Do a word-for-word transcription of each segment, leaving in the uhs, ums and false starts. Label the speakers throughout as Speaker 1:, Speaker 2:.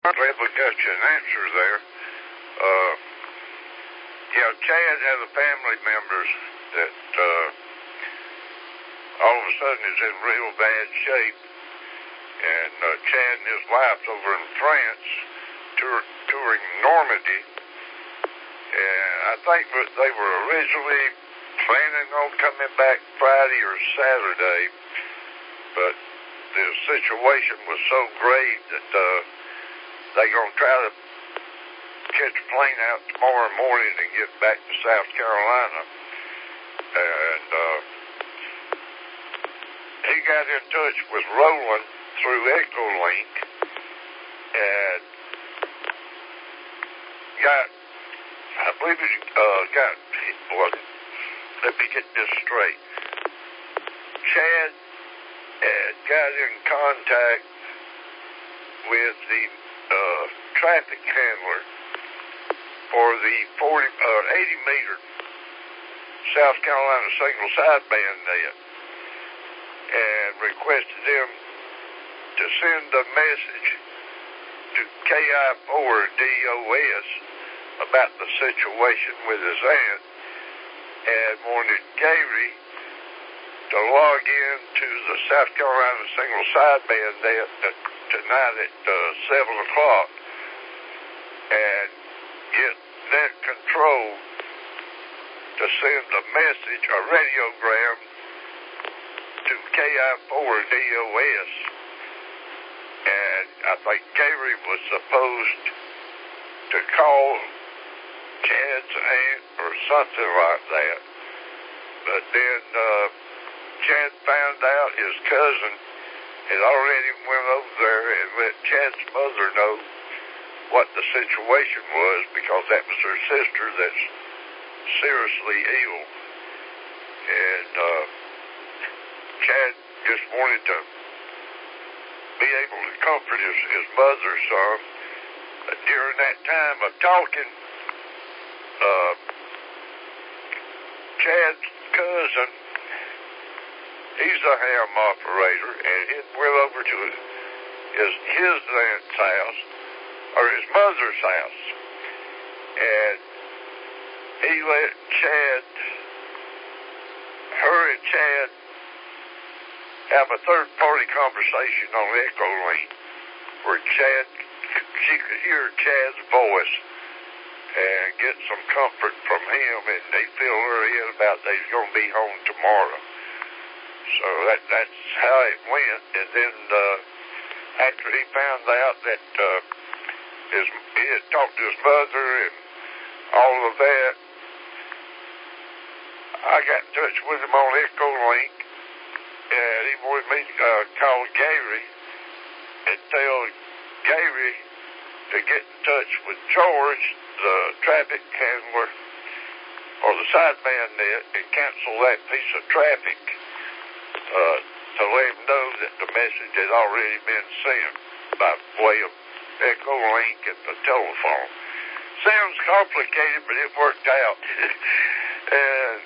Speaker 1: glad we got you an answer there. Uh, yeah, Chad has a family members that uh, all of a sudden is in real bad shape. And uh, Chad and his wife over in France tour, touring Normandy. And I think that they were originally planning on coming back Friday or Saturday, but the situation was so grave that uh, they're going to try to catch a plane out tomorrow morning and get back to South Carolina. And uh, he got in touch with Roland through Echolink and got, I believe he uh, got, well, let me get this straight. Chad had got in contact with the uh, traffic handler for the forty, uh, eighty meter South Carolina single sideband net and requested them to send a message to K I four D O S about the situation with his aunt and wanted Gary to log in to the South Carolina single sideband net tonight at uh, seven o'clock and get net control to send a message, a radiogram to K I four D O S. And I think Gary was supposed to call Chad's aunt or something like that. But then uh, Chad found out his cousin had already went over there and let Chad's mother know what the situation was, because that was her sister that's seriously ill. And uh, Chad just wanted to be able to comfort his, his mother some. But during that time of talking, uh, Chad's cousin, he's a ham operator, and he went over to his, his aunt's house, or his mother's house, and he let Chad, her and Chad, have a third-party conversation on Echolink where Chad, she could hear Chad's voice and get some comfort from him, and they filled her in about they's going to be home tomorrow. So that that's how it went. And then uh, after he found out that uh, his he had talked to his mother and all of that, I got in touch with him on Echolink, and he wanted me to uh, call Gary and tell Gary to get in touch with George, the traffic handler, or the sideband net, and cancel that piece of traffic uh, to let him know that the message had already been sent by way of Echolink and the telephone. Sounds complicated, but it worked out. And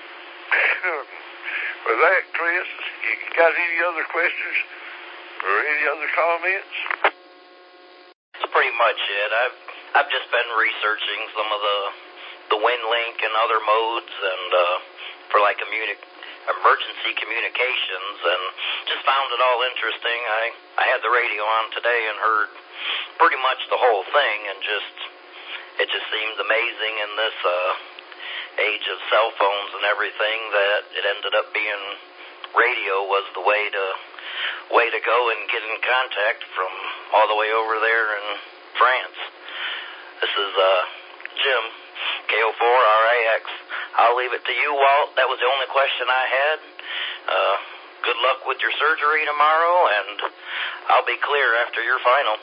Speaker 1: with that, Chris, you got any other questions or any other comments?
Speaker 2: That's pretty much it. I've I've just been researching some of the the WinLink and other modes, and uh, for like communi- emergency communications, and just found it all interesting. I I had the radio on today and heard pretty much the whole thing, and just it just seems amazing in this uh, age of cell phones and everything that it ended up being radio was the way to way to go and get in contact from all the way over there in France. This is uh, Jim, K O four R A X. I'll leave it to you, Walt. That was the only question I had. Uh, good luck with your surgery tomorrow, and I'll be clear after your final.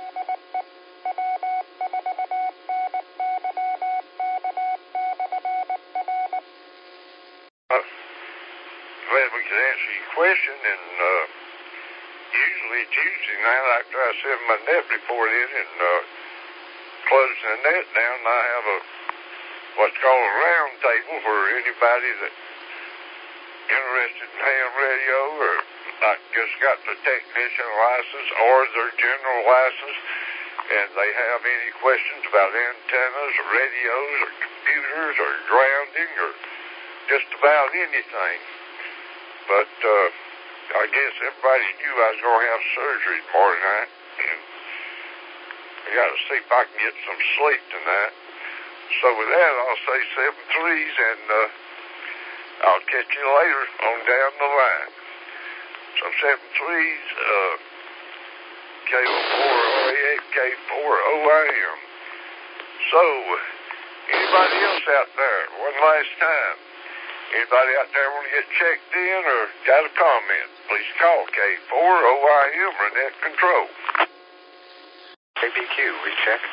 Speaker 1: Uh, glad we could answer your question, and uh, usually Tuesday night after I send my net report in and uh, closing the net down, I have a what's called a round table for anybody that's interested in ham radio or like just got the technician license or their general license. and they have any questions about antennas or radios or computers or grounding or just about anything. But uh, I guess everybody knew I was going to have surgery tomorrow night, and I got to see if I can get some sleep tonight. So with that, I'll say seven threes, and uh, I'll catch you later on down the line. So seven threes, uh, K O four R A F K four O I M. So, anybody else out there, one last time, anybody out there want to get checked in or got a comment, please call K four O I M or Net Control.
Speaker 3: J B Q, recheck.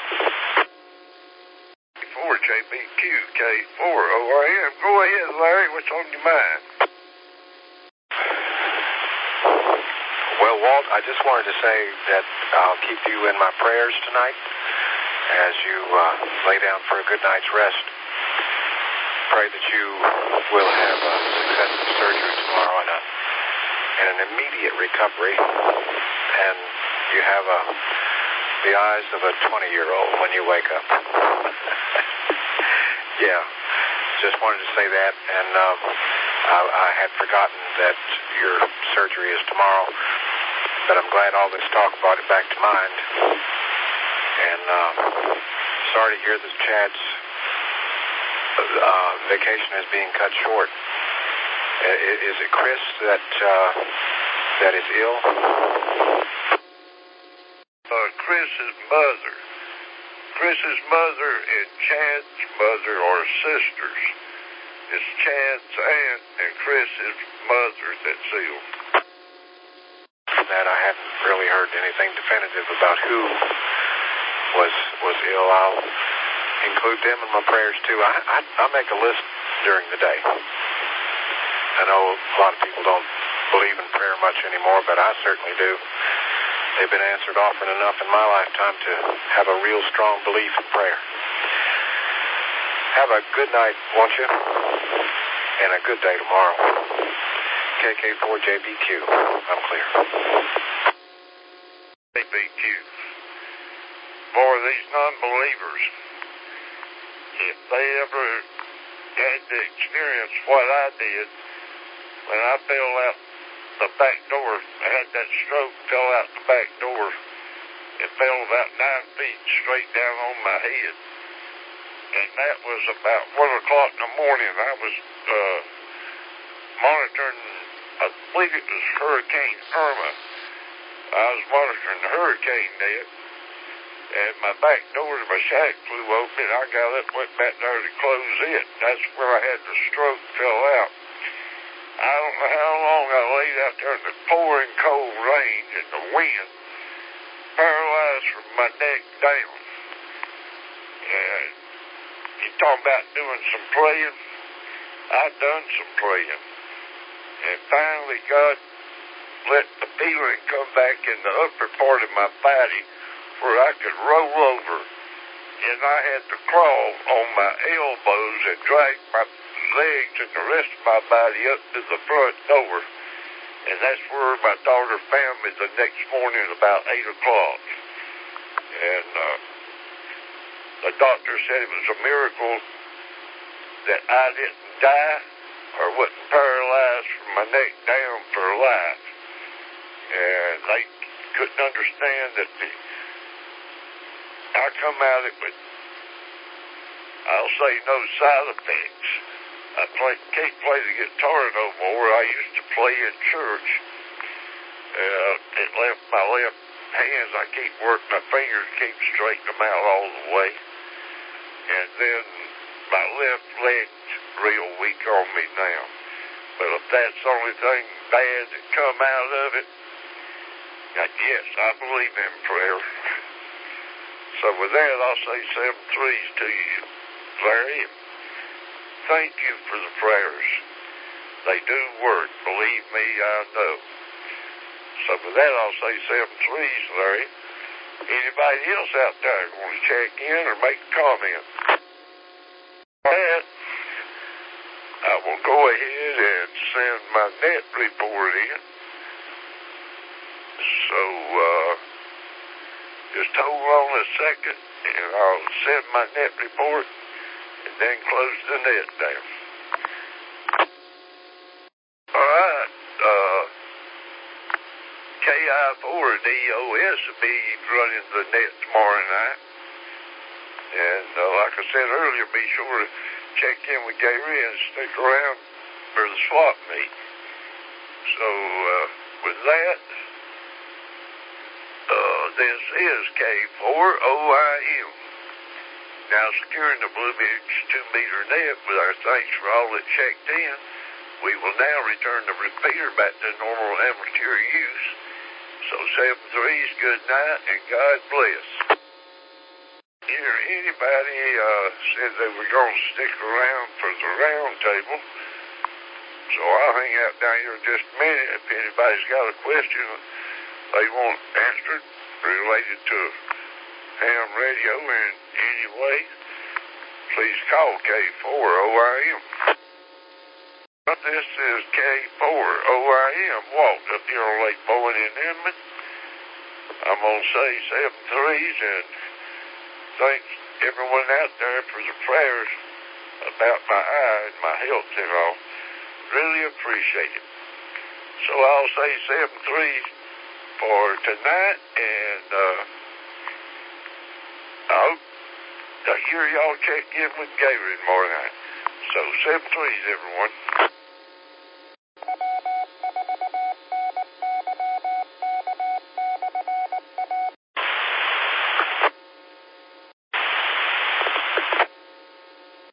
Speaker 1: K four J B Q, K four O I M. Go ahead, Larry, what's on your mind?
Speaker 3: Well, Walt, I just wanted to say that I'll keep you in my prayers tonight as you uh, lay down for a good night's rest. Pray that you will have a successful surgery tomorrow and, a, and an immediate recovery, and you have a, the eyes of a twenty-year-old when you wake up. Yeah, just wanted to say that, and um, I, I had forgotten that your surgery is tomorrow, but I'm glad all this talk brought it back to mind. And um, sorry to hear that Chad's uh, vacation is being cut short. Uh, is it Chris that uh, that is ill?
Speaker 1: Uh, Chris's mother. Chris's mother and Chad's mother are sisters. It's Chad's aunt and Chris's mother that's ill.
Speaker 3: That I hadn't really heard anything definitive about who was was ill. I'll include them in my prayers too. I, I I make a list during the day. I know a lot of people don't believe in prayer much anymore, but I certainly do. They've been answered often enough in my lifetime to have a real strong belief in prayer. Have a good night, won't you? And a good day tomorrow. K K four J B Q. I'm clear.
Speaker 1: J B Q. For these non-believers, if they ever had to experience what I did when I fell out the back door, I had that stroke, fell out the back door, and fell about nine feet straight down on my head. And that was about one o'clock in the morning. I was uh, monitoring, I believe it was Hurricane Irma. I was monitoring the hurricane there, and my back door to my shack flew open. I got up, went back there to close it. That's where I had the stroke, fell out. I don't know how long I laid out there in the pouring cold rain and the wind, paralyzed from my neck down. And you talking about doing some praying? I've done some praying. And finally God let the feeling come back in the upper part of my body where I could roll over. And I had to crawl on my elbows and drag my legs and the rest of my body up to the front door. And that's where my daughter found me the next morning about eight o'clock. And uh, the doctor said it was a miracle that I didn't die or wasn't paralyzed from my neck down for life. And they couldn't understand that the, I come out of it with, I'll say, no side effects. I play, can't play the guitar no more. I used to play in church. Uh, it left my left hands. I keep working my fingers, keep straightening them out all the way. And then my left leg's real weak on me now. But if that's the only thing bad that come out of it, yes, I believe in prayer. So with that, I'll say seven threes to you, Larry. Thank you for the prayers. They do work. Believe me, I know. So with that, I'll say seven threes, Larry. Anybody else out there want to check in or make a comment? For that, I will go ahead and send my net report in. So, uh, Just hold on a second, and I'll send my net report, and then close the net down. All right, uh, K I four D O S will be running the net tomorrow night. And uh, like I said earlier, be sure to check in with Gary and stick around for the swap meet. So, uh, with that, uh, this is K four O I M. Now securing the Bluebeard's two-meter net with our thanks for all that checked in, we will now return the repeater back to normal amateur use. So seven threes, good night, and God bless. Here, anybody uh, said they were going to stick around for the round table, so I'll hang out down here just a minute. If anybody's got a question they want answered related to ham radio in any way, please call K four O I M. But this is K four O I M, Walt, up here on Lake Bowen in Inman. I'm going to say seven threes, and thanks everyone out there for the prayers about my eye and my health and all. Really appreciate it. So I'll say seven threes for tonight, and uh, I hope to hear y'all check in with Gary tomorrow night. So seven threes, everyone.